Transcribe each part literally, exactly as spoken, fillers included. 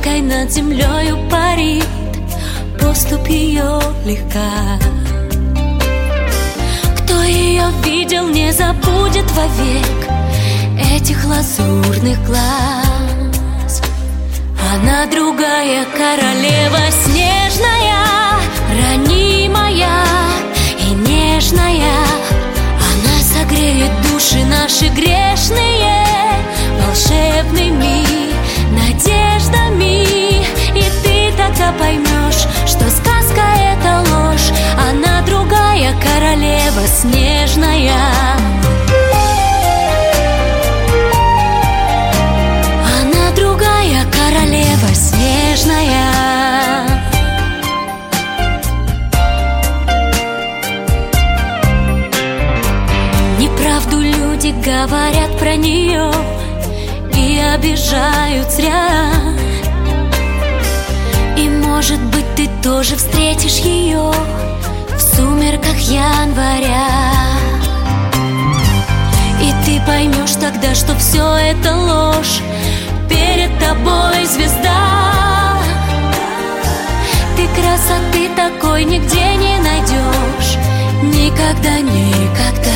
облакой над землею парит, поступь ее легка. Кто ее видел, не забудет вовек этих лазурных глаз. Она другая королева снежная, ранимая и нежная. Она согреет души наши грешные волшебными надеждами. И ты тогда поймешь, что сказка — это ложь. Она другая королева снежная. Она другая королева снежная. Неправду люди говорят про нее и обижают зря. И, может быть, ты тоже встретишь ее в сумерках января. И ты поймешь тогда, что все это ложь. Перед тобой звезда. Ты красоты такой нигде не найдешь. Никогда, никогда.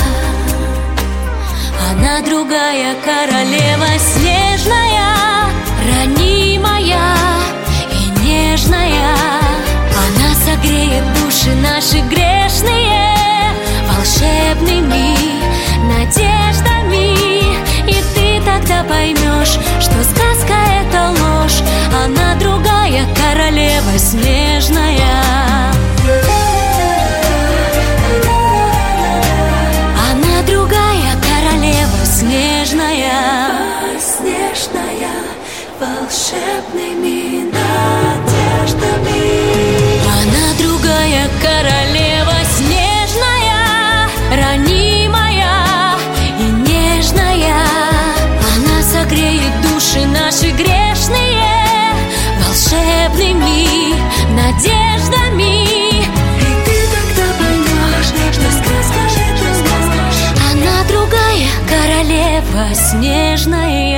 Она другая королева снежная, ранимая и нежная. Она согреет души наши грешные волшебными надеждами. И ты тогда поймешь, что сказка — это ложь. Она другая королева снежная. Она другая королева снежная. Снежная, волшебными надеждами. Она другая королева снежная, ранимая и нежная. Она согреет души наши грешные волшебными надеждами. И ты тогда поймешь, что сказка — это ложь. Она другая королева снежная.